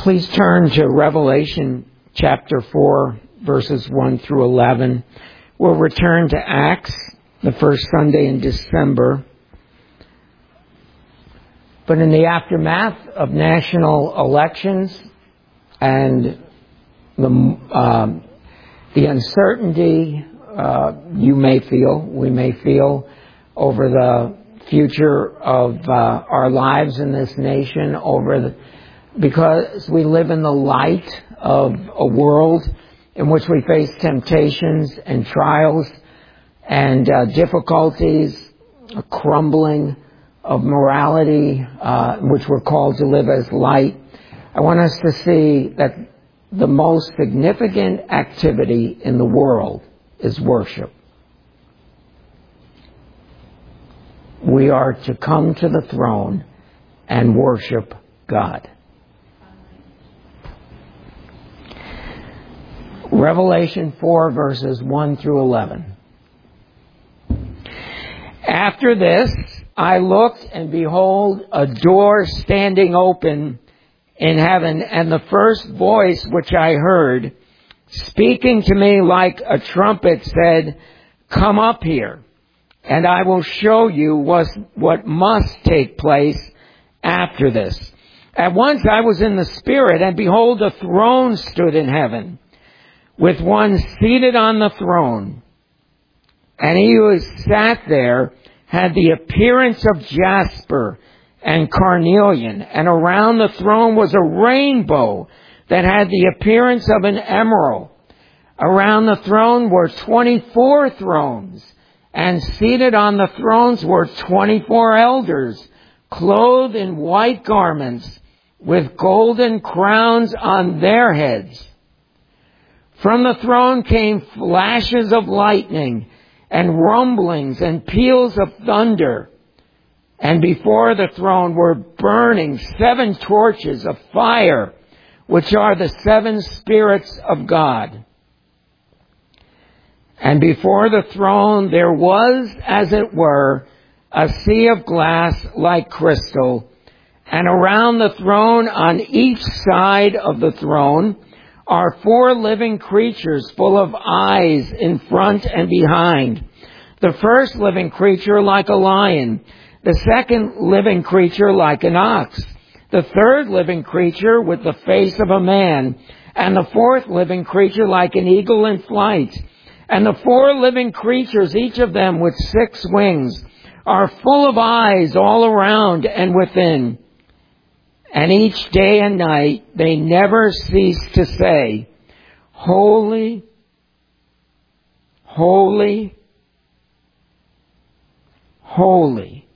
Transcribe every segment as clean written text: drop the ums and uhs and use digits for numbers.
Please turn to Revelation chapter 4, verses 1 through 11. We'll return to Acts, the first Sunday in December. But in the aftermath of national elections and the uncertainty we may feel over the future of our lives in this nation, because we live in the light of a world in which we face temptations and trials and difficulties, a crumbling of morality, which we're called to live as light. I want us to see that the most significant activity in the world is worship. We are to come to the throne and worship God. Revelation 4, verses 1 through 11. After this, I looked, and behold, a door standing open in heaven, and the first voice which I heard, speaking to me like a trumpet, said, "Come up here, and I will show you what must take place after this." At once I was in the Spirit, and behold, a throne stood in heaven, with one seated on the throne. And he who sat there had the appearance of jasper and carnelian, and around the throne was a rainbow that had the appearance of an emerald. Around the throne were 24 thrones, and seated on the thrones were 24 elders, clothed in white garments, with golden crowns on their heads. From the throne came flashes of lightning and rumblings and peals of thunder. And before the throne were burning 7 torches of fire, which are the 7 spirits of God. And before the throne there was, as it were, a sea of glass like crystal. And around the throne, on each side of the throne, are 4 living creatures full of eyes in front and behind. The first living creature like a lion, the second living creature like an ox, the third living creature with the face of a man, and the fourth living creature like an eagle in flight. And the 4 living creatures, each of them with 6 wings, are full of eyes all around and within. And each day and night they never cease to say, "Holy, holy, holy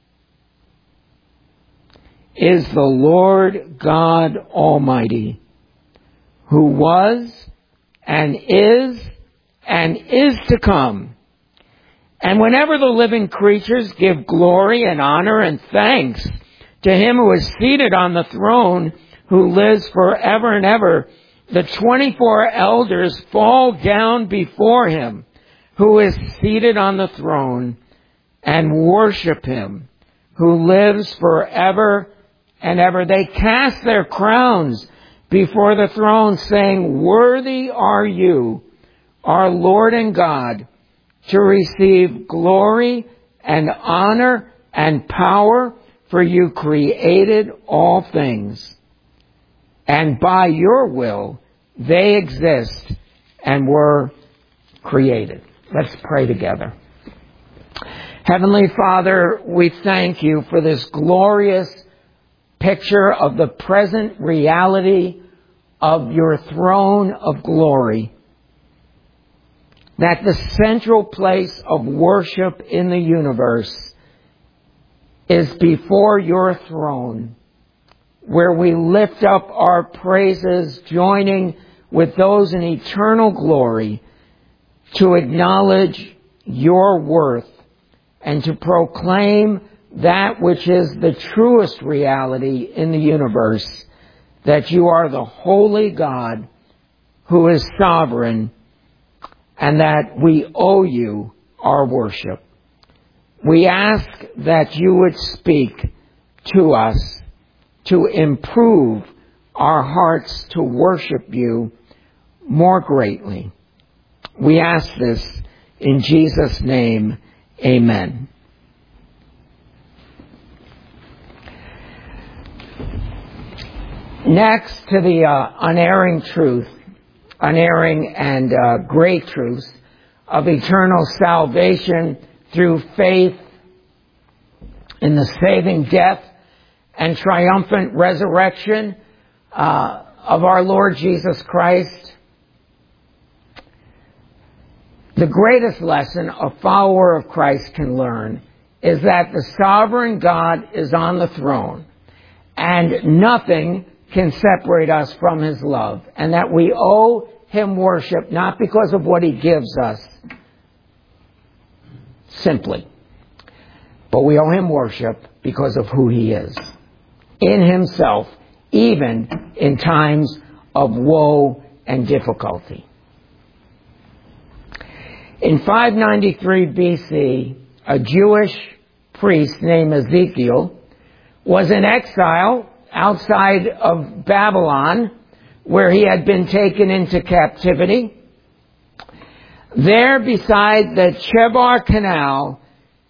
is the Lord God Almighty, who was and is to come." And whenever the living creatures give glory and honor and thanks to him who is seated on the throne, who lives forever and ever, the 24 elders fall down before him who is seated on the throne and worship him who lives forever and ever. They cast their crowns before the throne, saying, "Worthy are you, our Lord and God, to receive glory and honor and power, for you created all things, and by your will they exist and were created." Let's pray together. Heavenly Father, we thank you for this glorious picture of the present reality of your throne of glory, that the central place of worship in the universe is before your throne, where we lift up our praises, joining with those in eternal glory to acknowledge your worth and to proclaim that which is the truest reality in the universe, that you are the holy God who is sovereign, and that we owe you our worship. We ask that you would speak to us to improve our hearts to worship you more greatly. We ask this in Jesus' name. Amen. Next to the unerring truth, unerring and great truths of eternal salvation through faith in the saving death and triumphant resurrection of our Lord Jesus Christ, the greatest lesson a follower of Christ can learn is that the sovereign God is on the throne and nothing can separate us from His love, and that we owe Him worship not because of what He gives us, simply, but we owe Him worship because of who He is in Himself, even in times of woe and difficulty. In 593 BC, a Jewish priest named Ezekiel was in exile outside of Babylon, where he had been taken into captivity. There beside the Chebar Canal,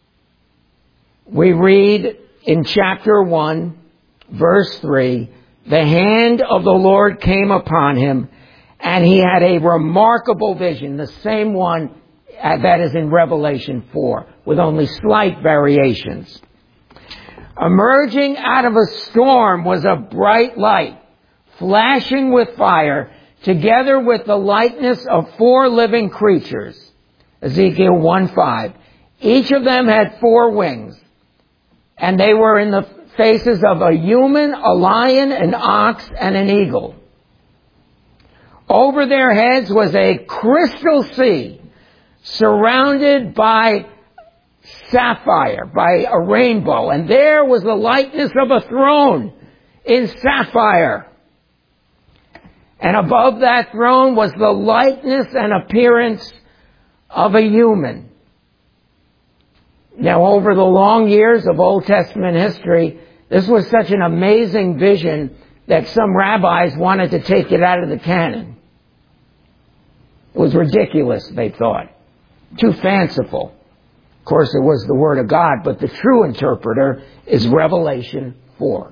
we read in chapter 1, verse 3, the hand of the Lord came upon him, and he had a remarkable vision, the same one that is in Revelation 4, with only slight variations. Emerging out of a storm was a bright light, flashing with fire, together with the likeness of 4 living creatures. Ezekiel 1:5. Each of them had 4 wings, and they were in the faces of a human, a lion, an ox, and an eagle. Over their heads was a crystal sea, surrounded by sapphire, by a rainbow, and there was the likeness of a throne in sapphire. And above that throne was the likeness and appearance of a human. Now, over the long years of Old Testament history, this was such an amazing vision that some rabbis wanted to take it out of the canon. It was ridiculous, they thought. Too fanciful. Of course, it was the Word of God, but the true interpreter is Revelation 4.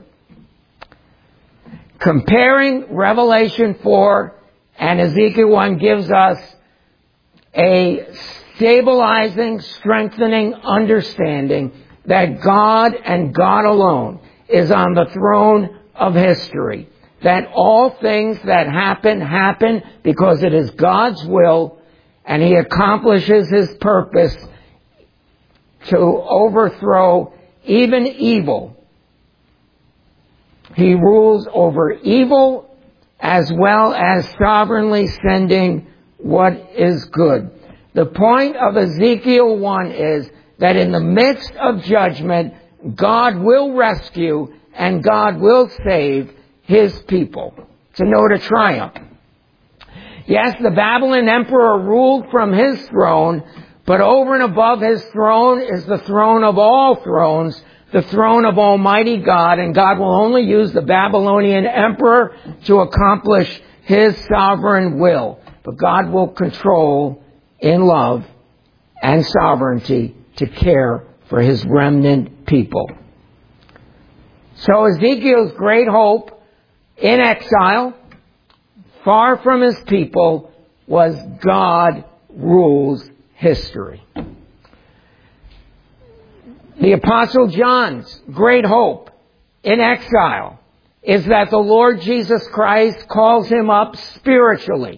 Comparing Revelation 4 and Ezekiel 1 gives us a stabilizing, strengthening understanding that God and God alone is on the throne of history. That all things that happen because it is God's will, and He accomplishes His purpose to overthrow even evil. He rules over evil as well as sovereignly sending what is good. The point of Ezekiel 1 is that in the midst of judgment, God will rescue and God will save His people. It's a note of triumph. Yes, the Babylon emperor ruled from his throne, but over and above his throne is the throne of all thrones, the throne of Almighty God, and God will only use the Babylonian emperor to accomplish His sovereign will. But God will control in love and sovereignty to care for His remnant people. So Ezekiel's great hope in exile, far from his people, was God rules history. The Apostle John's great hope in exile is that the Lord Jesus Christ calls him up spiritually.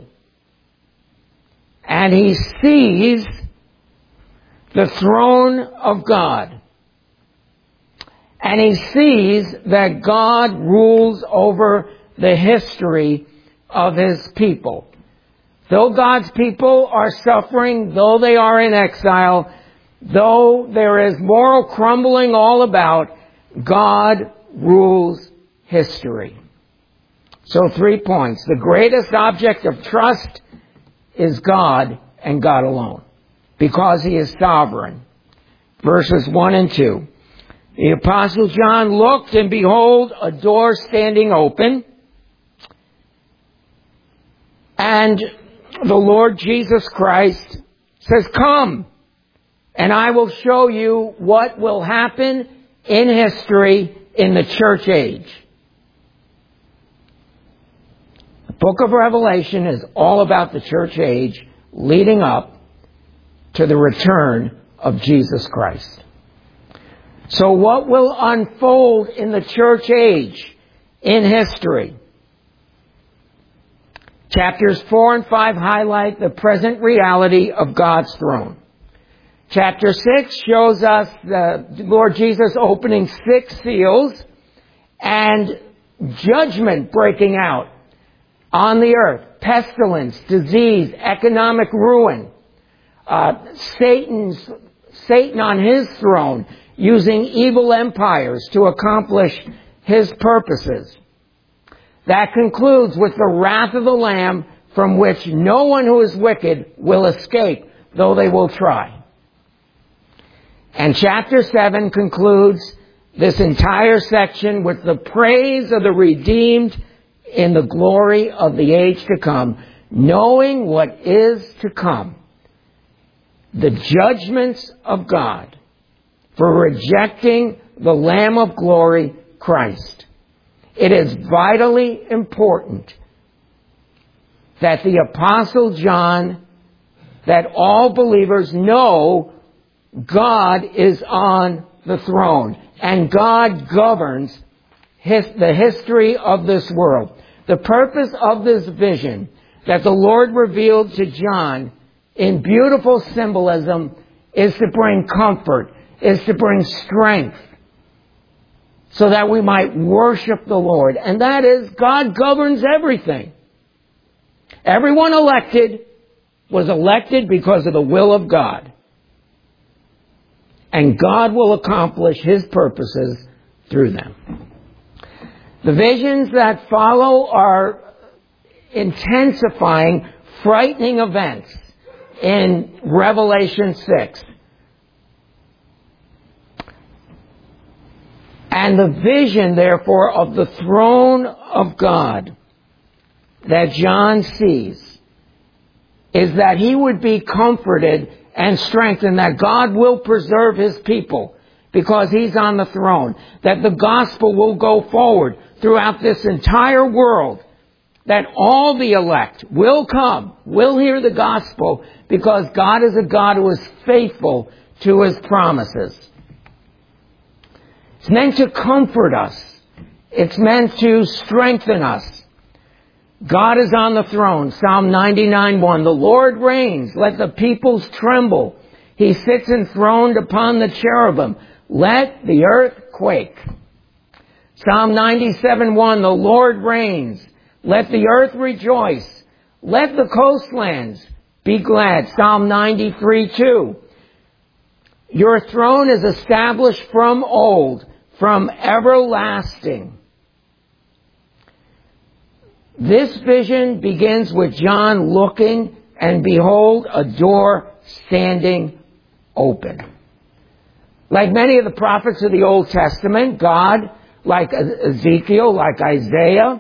And he sees the throne of God. And he sees that God rules over the history of His people. Though God's people are suffering, though they are in exile, though there is moral crumbling all about, God rules history. So 3 points. The greatest object of trust is God and God alone, because He is sovereign. Verses 1 and 2. The Apostle John looked, and behold, a door standing open. And the Lord Jesus Christ says, come, and I will show you what will happen in history in the church age. The book of Revelation is all about the church age leading up to the return of Jesus Christ. So what will unfold in the church age in history? Chapters 4 and 5 highlight the present reality of God's throne. Chapter 6 shows us the Lord Jesus opening 6 seals and judgment breaking out on the earth. Pestilence, disease, economic ruin. Satan on his throne using evil empires to accomplish his purposes. That concludes with the wrath of the Lamb, from which no one who is wicked will escape, though they will try. And chapter 7 concludes this entire section with the praise of the redeemed in the glory of the age to come, knowing what is to come. The judgments of God for rejecting the Lamb of glory, Christ. It is vitally important that the Apostle John, that all believers know God is on the throne and God governs the history of this world. The purpose of this vision that the Lord revealed to John in beautiful symbolism is to bring comfort, is to bring strength, so that we might worship the Lord. And that is, God governs everything. Everyone elected was elected because of the will of God. And God will accomplish His purposes through them. The visions that follow are intensifying frightening events in Revelation 6. And the vision, therefore, of the throne of God that John sees is that he would be comforted and strengthened, that God will preserve His people because He's on the throne, that the gospel will go forward throughout this entire world, that all the elect will come, will hear the gospel, because God is a God who is faithful to His promises. It's meant to comfort us. It's meant to strengthen us. God is on the throne. Psalm 99:1. The Lord reigns. Let the peoples tremble. He sits enthroned upon the cherubim. Let the earth quake. Psalm 97:1. The Lord reigns. Let the earth rejoice. Let the coastlands be glad. Psalm 93:2. Your throne is established from old, from everlasting. This vision begins with John looking, and behold, a door standing open. Like many of the prophets of the Old Testament, God, like Ezekiel, like Isaiah,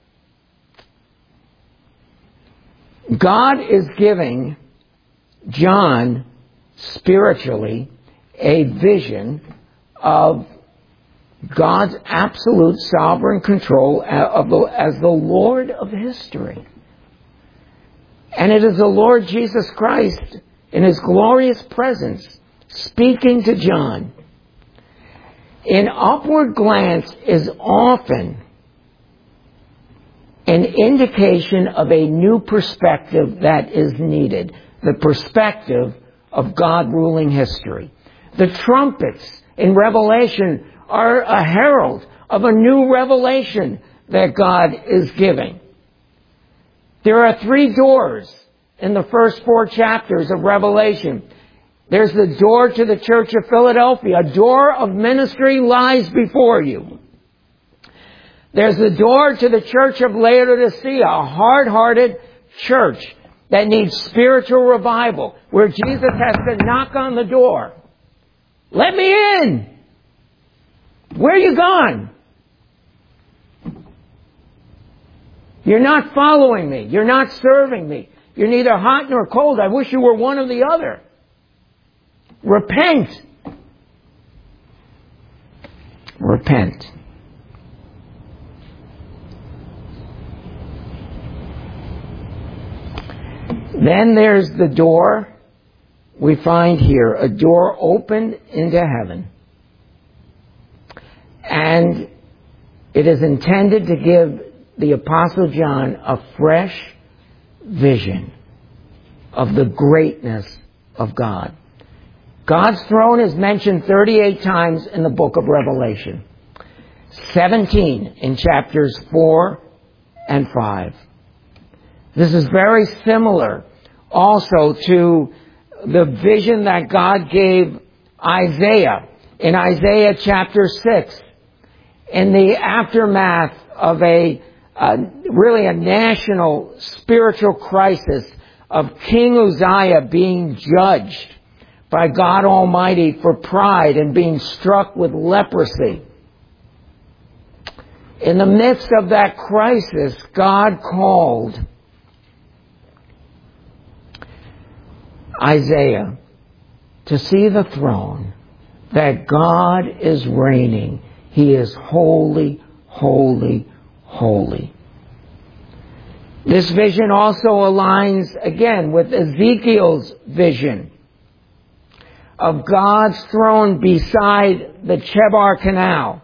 God is giving John spiritually a vision of God's absolute sovereign control as the Lord of history. And it is the Lord Jesus Christ in His glorious presence speaking to John. An upward glance is often an indication of a new perspective that is needed. The perspective of God ruling history. The trumpets in Revelation are a herald of a new revelation that God is giving. There are 3 doors in the first 4 chapters of Revelation. There's the door to the church of Philadelphia. A door of ministry lies before you. There's the door to the church of Laodicea, a hard-hearted church that needs spiritual revival, where Jesus has to knock on the door. Let me in! Where are you gone? You're not following me. You're not serving me. You're neither hot nor cold. I wish you were one or the other. Repent. Repent. Then there's the door. We find here a door opened into heaven. And it is intended to give the Apostle John a fresh vision of the greatness of God. God's throne is mentioned 38 times in the book of Revelation. 17 in chapters 4 and 5. This is very similar also to the vision that God gave Isaiah in Isaiah chapter 6. In the aftermath of really a national spiritual crisis of King Uzziah being judged by God Almighty for pride and being struck with leprosy. In the midst of that crisis, God called Isaiah to see the throne, that God is reigning. He is holy, holy, holy. This vision also aligns again with Ezekiel's vision of God's throne beside the Chebar Canal.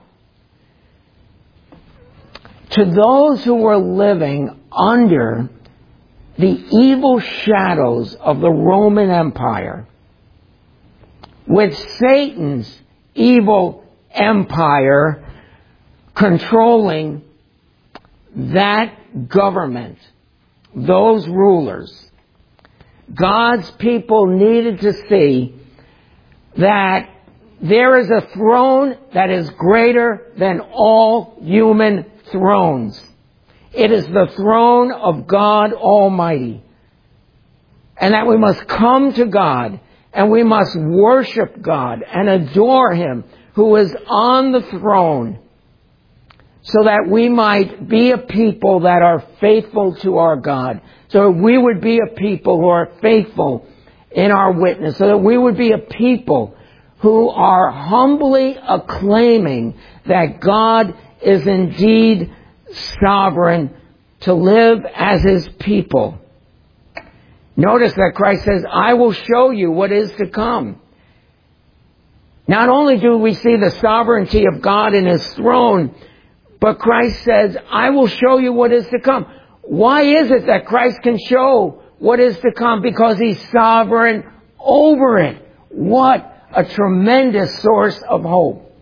To those who were living under the evil shadows of the Roman Empire, with Satan's evil empire controlling that government, those rulers, God's people needed to see that there is a throne that is greater than all human thrones. It is the throne of God Almighty. And that we must come to God and we must worship God and adore Him who is on the throne, so that we might be a people that are faithful to our God. So that we would be a people who are faithful in our witness. So that we would be a people who are humbly acclaiming that God is indeed sovereign to live as His people. Notice that Christ says, I will show you what is to come. Not only do we see the sovereignty of God in His throne, but Christ says, I will show you what is to come. Why is it that Christ can show what is to come? Because He's sovereign over it. What a tremendous source of hope.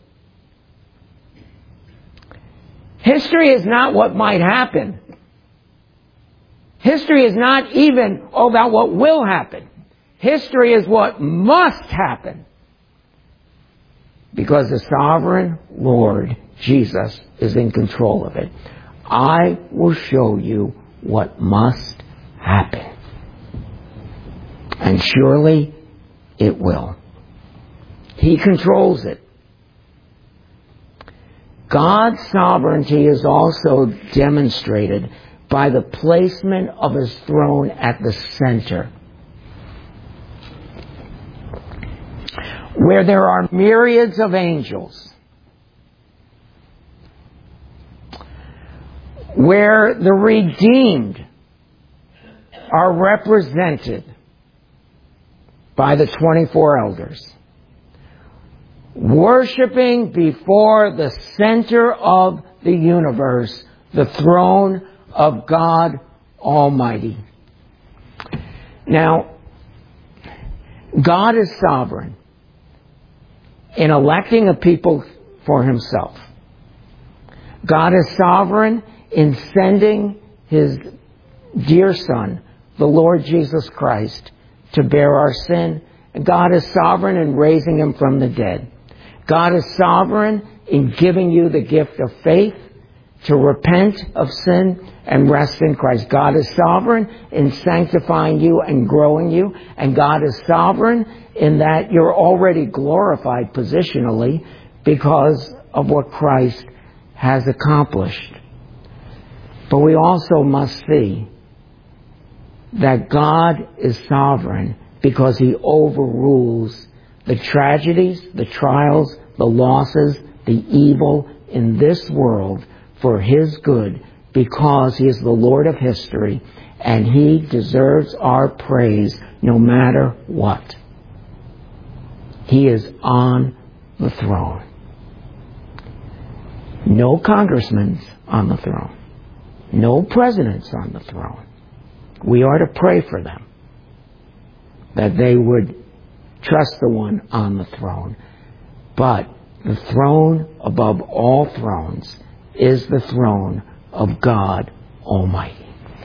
History is not what might happen. History is not even about what will happen. History is what must happen. Because the sovereign Lord, Jesus, is in control of it. I will show you what must happen. And surely it will. He controls it. God's sovereignty is also demonstrated by the placement of His throne at the center, where there are myriads of angels, where the redeemed are represented by the 24 elders, worshiping before the center of the universe, the throne of God Almighty. Now, God is sovereign in electing a people for Himself. God is sovereign in sending His dear Son, the Lord Jesus Christ, to bear our sin. And God is sovereign in raising Him from the dead. God is sovereign in giving you the gift of faith to repent of sin and rest in Christ. God is sovereign in sanctifying you and growing you. And God is sovereign in that you're already glorified positionally because of what Christ has accomplished. But we also must see that God is sovereign because He overrules the tragedies, the trials, the losses, the evil in this world for His good, because He is the Lord of history and He deserves our praise no matter what. He is on the throne. No congressman's on the throne. No president's on the throne. We are to pray for them, that they would trust the one on the throne. But the throne above all thrones is the throne of God Almighty.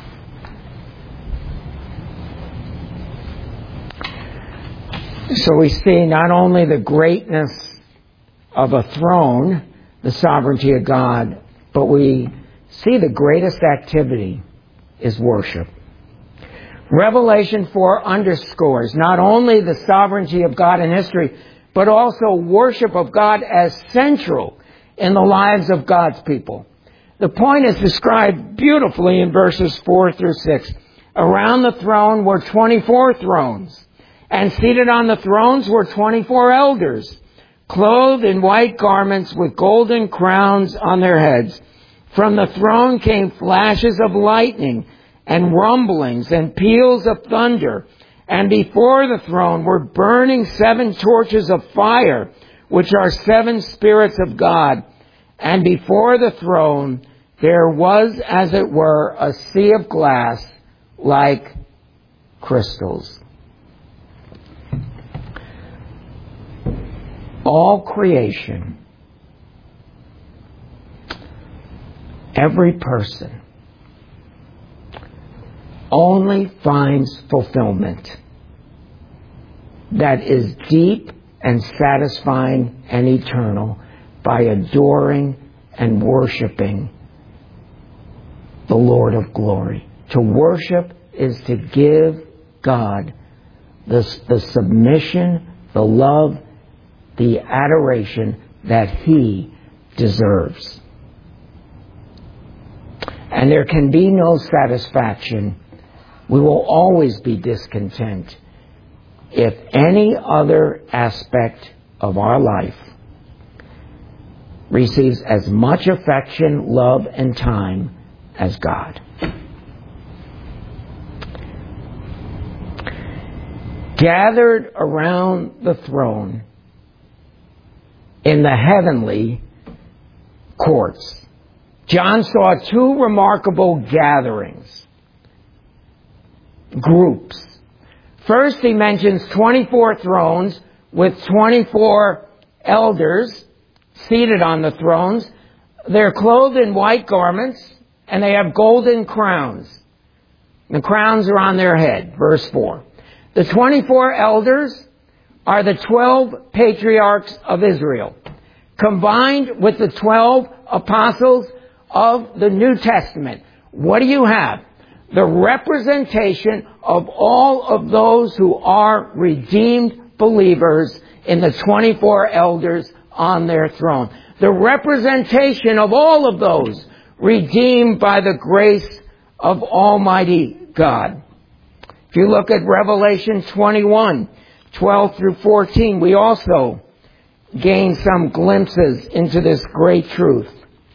So we see not only the greatness of a throne, the sovereignty of God, but we see the greatest activity is worship. Revelation 4 underscores not only the sovereignty of God in history, but also worship of God as central in the lives of God's people. The point is described beautifully in verses 4 through 6. Around the throne were 24 thrones, and seated on the thrones were 24 elders, clothed in white garments with golden crowns on their heads. From the throne came flashes of lightning and rumblings and peals of thunder. And before the throne were burning 7 torches of fire, which are 7 spirits of God. And before the throne there was, as it were, a sea of glass like crystals. All creation, every person, only finds fulfillment that is deep and satisfying and eternal by adoring and worshiping the Lord of glory. To worship is to give God the submission, the love, the adoration that He deserves. And there can be no satisfaction. We will always be discontent if any other aspect of our life receives as much affection, love, and time as God. Gathered around the throne in the heavenly courts, John saw 2 remarkable gatherings, groups. First, he mentions 24 thrones with 24 elders seated on the thrones. They're clothed in white garments and they have golden crowns. The crowns are on their head, verse 4. The 24 elders are the 12 patriarchs of Israel, combined with the 12 apostles of the New Testament. What do you have? The representation of all of those who are redeemed believers in the 24 elders on their throne. The representation of all of those redeemed by the grace of Almighty God. If you look at Revelation 21, 12 through 14, we also gain some glimpses into this great truth.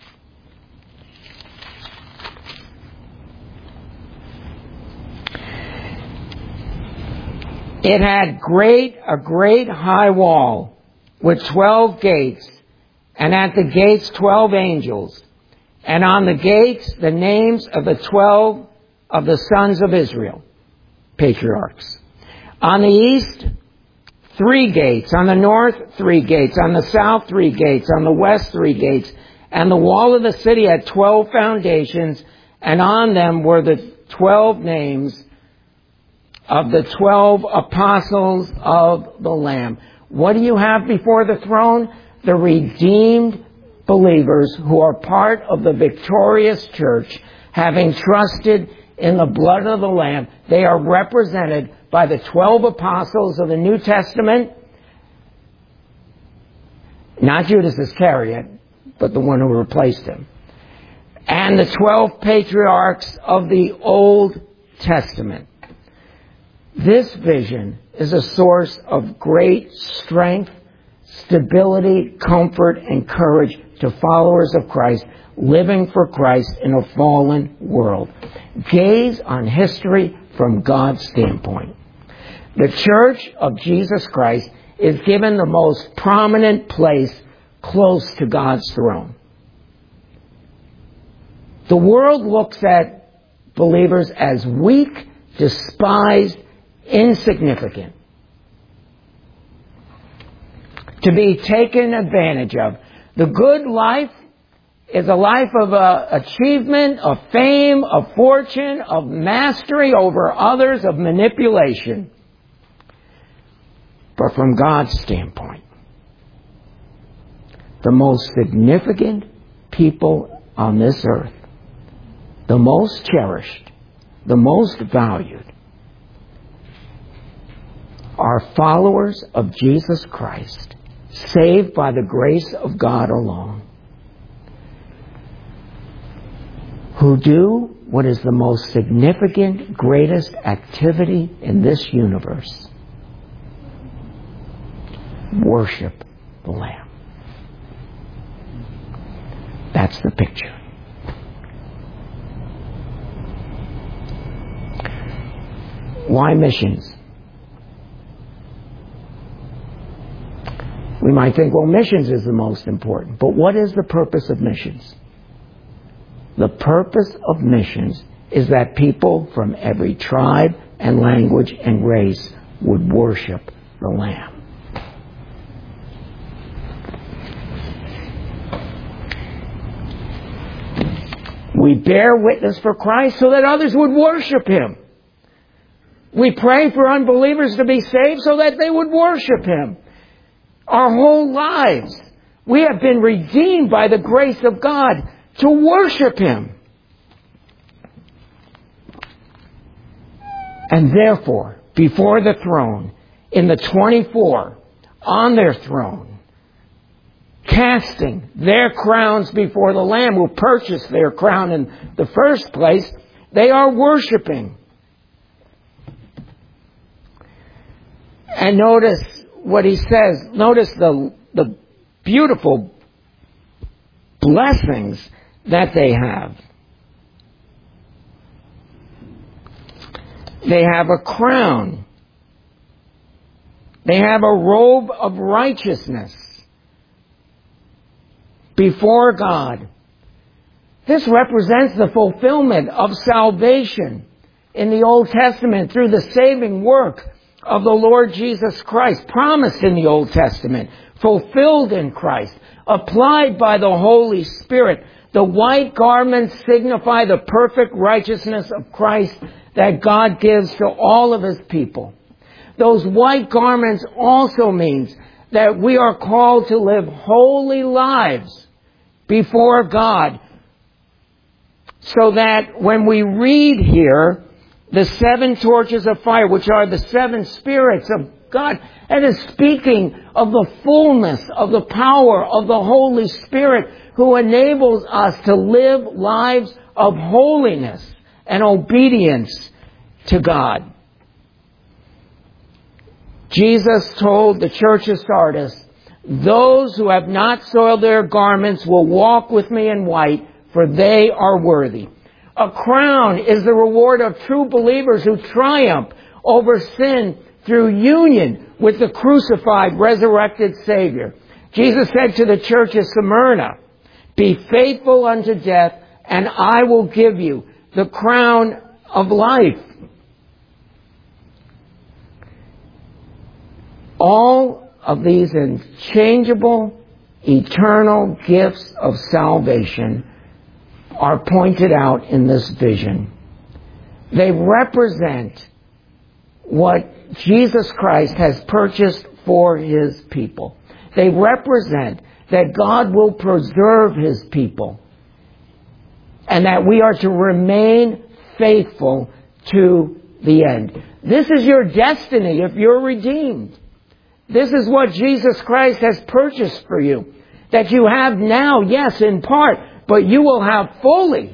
It had a great high wall with 12 gates, and at the gates 12 angels, and on the gates the names of the 12 of the sons of Israel, patriarchs. On the east, 3 gates. On the north, 3 gates. On the south, 3 gates. On the west, 3 gates. And the wall of the city had 12 foundations, and on them were the 12 names of the 12 apostles of the Lamb. What do you have before the throne? The redeemed believers who are part of the victorious church, having trusted in the blood of the Lamb. They are represented by the 12 apostles of the New Testament, not Judas Iscariot, but the one who replaced him. and the 12 patriarchs of the Old Testament. This vision is a source of great strength, stability, comfort, and courage to followers of Christ living for Christ in a fallen world. Gaze on history from God's standpoint. The Church of Jesus Christ is given the most prominent place close to God's throne. The world looks at believers as weak, despised, insignificant, to be taken advantage of. The good life is a life of achievement, of fame, of fortune, of mastery over others, of manipulation. But from God's standpoint, the most significant people on this earth, the most cherished, the most valued, are followers of Jesus Christ, saved by the grace of God alone, who do what is the most significant, greatest activity in this universe: worship the Lamb. That's the picture. Why missions? We might think, well, missions is the most important. But what is the purpose of missions? The purpose of missions is that people from every tribe and language and race would worship the Lamb. We bear witness for Christ so that others would worship Him. We pray for unbelievers to be saved so that they would worship Him. Our whole lives, we have been redeemed by the grace of God to worship Him. And therefore, before the throne, in the 24, on their throne, casting their crowns before the Lamb who purchased their crown in the first place, they are worshiping. And notice what he says. Notice the beautiful blessings that they have. They have a crown. They have a robe of righteousness before God. This represents the fulfillment of salvation in the Old Testament through the saving work of the Lord Jesus Christ, promised in the Old Testament, fulfilled in Christ, applied by the Holy Spirit. The white garments signify the perfect righteousness of Christ that God gives to all of His people. Those white garments also means that we are called to live holy lives before God, so that when we read here the 7 torches of fire, which are the 7 spirits of God, and is speaking of the fullness of the power of the Holy Spirit who enables us to live lives of holiness and obedience to God. Jesus told the church of Sardis, "Those who have not soiled their garments will walk with me in white, for they are worthy." A crown is the reward of true believers who triumph over sin through union with the crucified, resurrected Savior. Jesus said to the church of Smyrna, "Be faithful unto death, and I will give you the crown of life." All of these unchangeable, eternal gifts of salvation are pointed out in this vision. They represent what Jesus Christ has purchased for His people. They represent that God will preserve His people and that we are to remain faithful to the end. This is your destiny if you're redeemed. This is what Jesus Christ has purchased for you. That you have now, yes, in part, but you will have fully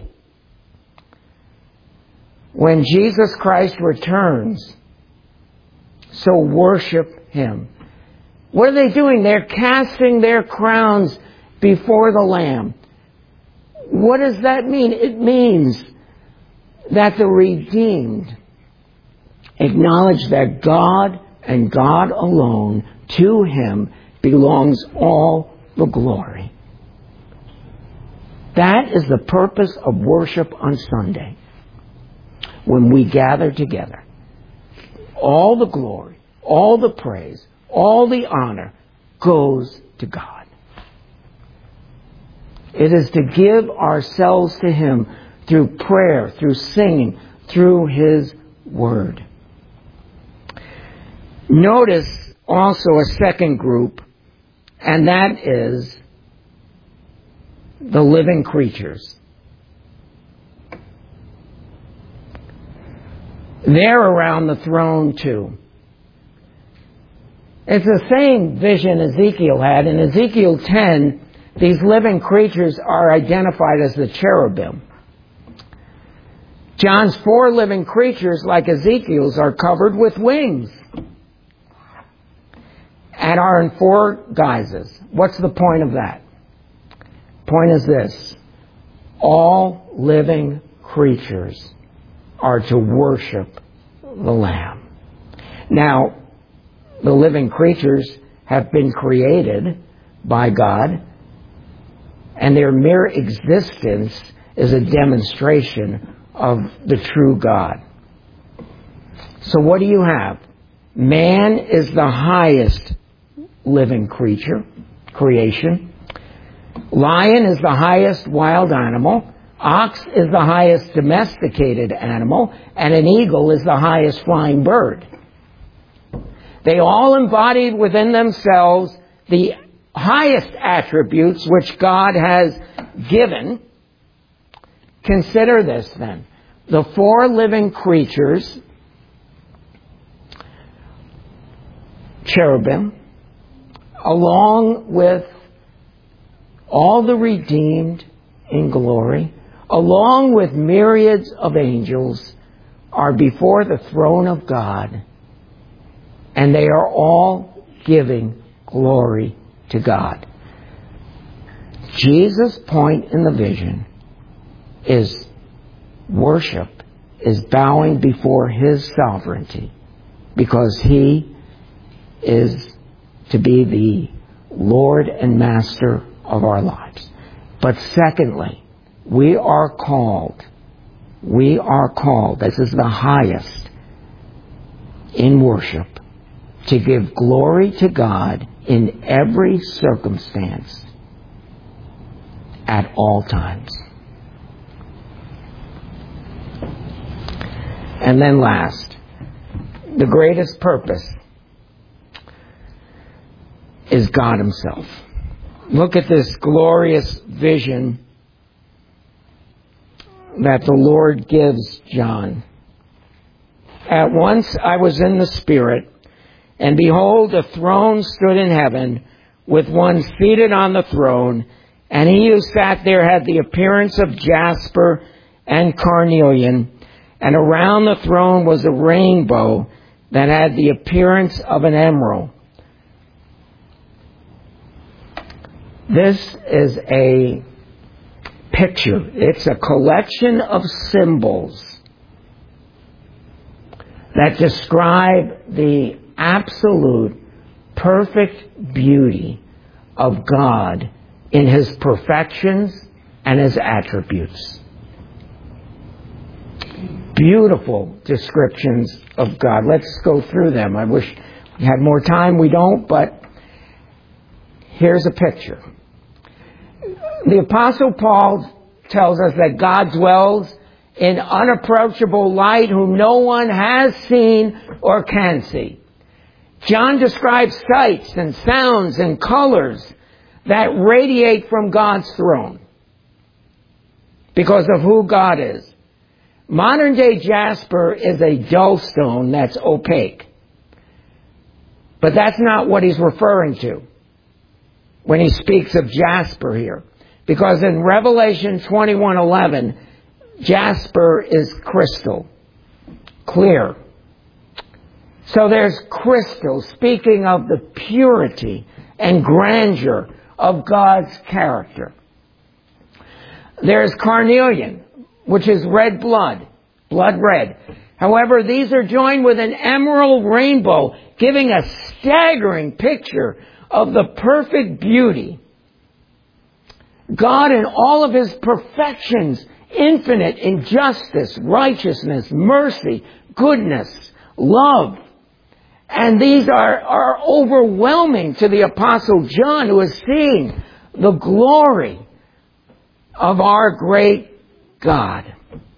when Jesus Christ returns. So worship Him. What are they doing? They're casting their crowns before the Lamb. What does that mean? It means that the redeemed acknowledge that God and God alone, to Him belongs all the glory. That is the purpose of worship on Sunday. When we gather together, all the glory, all the praise, all the honor goes to God. It is to give ourselves to Him through prayer, through singing, through His Word. Notice also a second group, and that is the living creatures. They're around the throne too. It's the same vision Ezekiel had. In Ezekiel 10, these living creatures are identified as the cherubim. John's 4 living creatures, like Ezekiel's, are covered with wings and are in 4 guises. What's the point of that? Point is this: all living creatures are to worship the Lamb. Now, the living creatures have been created by God, and their mere existence is a demonstration of the true God. So what do you have? Man is the highest living creation. Lion is the highest wild animal. Ox is the highest domesticated animal, and an eagle is the highest flying bird. They all embody within themselves the highest attributes which God has given. Consider this then. The 4 living creatures, cherubim, along with all the redeemed in glory, along with myriads of angels, are before the throne of God, and they are all giving glory to God. Jesus' point in the vision is worship is bowing before His sovereignty, because He is to be the Lord and Master of our lives. But secondly, we are called, this is the highest in worship, to give glory to God in every circumstance, at all times. And then last, the greatest purpose is God Himself. Look at this glorious vision that the Lord gives John. At once I was in the Spirit, and behold, a throne stood in heaven, with one seated on the throne, and He who sat there had the appearance of jasper and carnelian, and around the throne was a rainbow that had the appearance of an emerald. This is a picture. It's a collection of symbols that describe the absolute perfect beauty of God in His perfections and His attributes. Beautiful descriptions of God. Let's go through them. I wish we had more time. We don't, but here's a picture. The Apostle Paul tells us that God dwells in unapproachable light, whom no one has seen or can see. John describes sights and sounds and colors that radiate from God's throne because of who God is. Modern day jasper is a dull stone that's opaque. But that's not what he's referring to when he speaks of jasper here. Because in Revelation 21:11, jasper is crystal, clear. So there's crystal, speaking of the purity and grandeur of God's character. There's carnelian, which is red blood red. However, these are joined with an emerald rainbow, giving a staggering picture of the perfect beauty. God in all of His perfections, infinite in justice, righteousness, mercy, goodness, love. And these are overwhelming to the Apostle John, who is seeing the glory of our great God.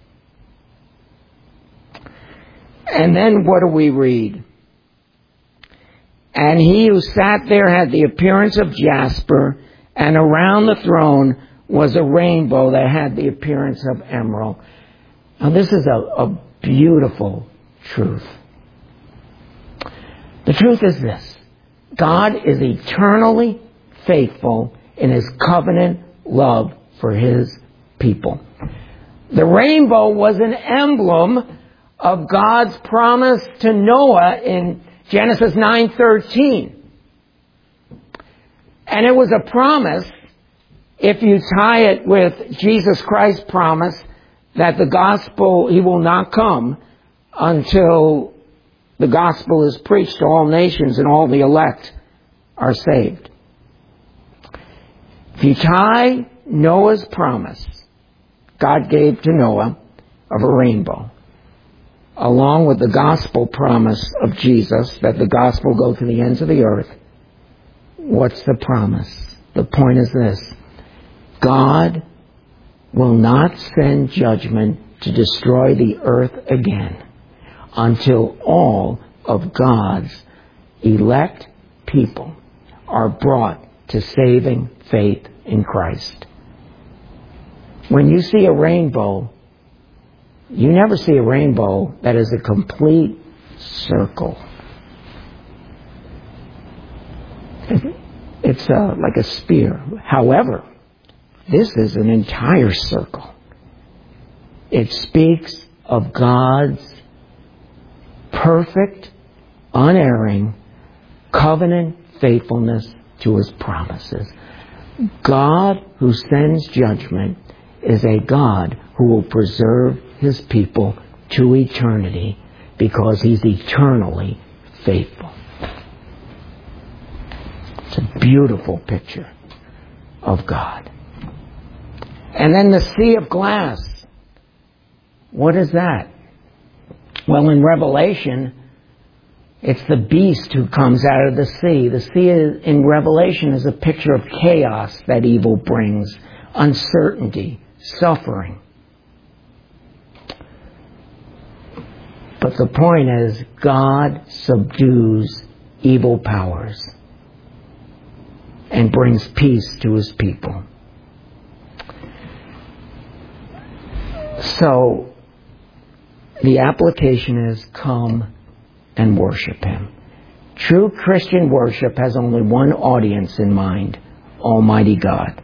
And then what do we read? And he who sat there had the appearance of jasper, and around the throne was a rainbow that had the appearance of emerald. Now this is a beautiful truth. The truth is this: God is eternally faithful in His covenant love for His people. The rainbow was an emblem of God's promise to Noah in Genesis 9:13. And it was a promise, if you tie it with Jesus Christ's promise, that the gospel, He will not come until the gospel is preached to all nations and all the elect are saved. If you tie Noah's promise God gave to Noah of a rainbow, along with the gospel promise of Jesus, that the gospel go to the ends of the earth, what's the promise? The point is this: God will not send judgment to destroy the earth again until all of God's elect people are brought to saving faith in Christ. When you see a rainbow, you never see a rainbow that is a complete circle. It's like a spear. However, this is an entire circle. It speaks of God's perfect, unerring, covenant faithfulness to His promises. God who sends judgment is a God who will preserve His people to eternity because He's eternally faithful. It's a beautiful picture of God. And then the sea of glass. What is that? Well, in Revelation, it's the beast who comes out of the sea. The sea in Revelation is a picture of chaos that evil brings, uncertainty, suffering. But the point is, God subdues evil powers and brings peace to His people. So, the application is, come and worship Him. True Christian worship has only one audience in mind: Almighty God.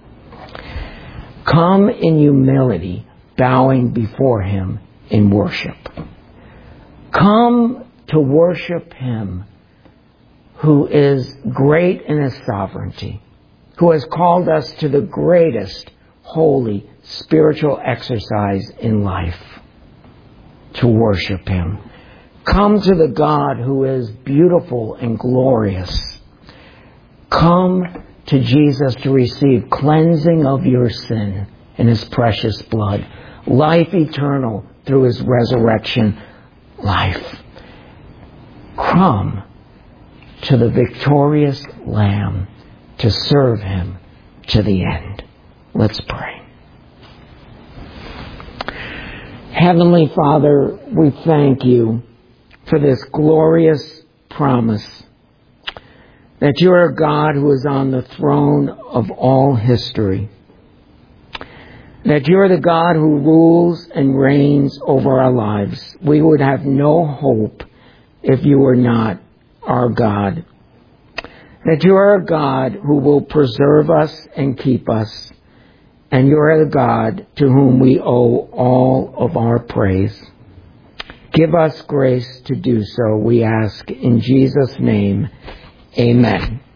Come in humility, bowing before Him in worship. Come to worship Him who is great in His sovereignty, who has called us to the greatest holy spiritual exercise in life, to worship Him. Come to the God who is beautiful and glorious. Come to Jesus to receive cleansing of your sin in His precious blood, life eternal through His resurrection life. Come to the victorious Lamb to serve Him to the end. Let's pray. Heavenly Father, we thank You for this glorious promise that You are a God who is on the throne of all history, that You are the God who rules and reigns over our lives. We would have no hope if You were not our God, that You are a God who will preserve us and keep us, and you are the God to whom we owe all of our praise. Give us grace to do so, we ask in Jesus' name. Amen.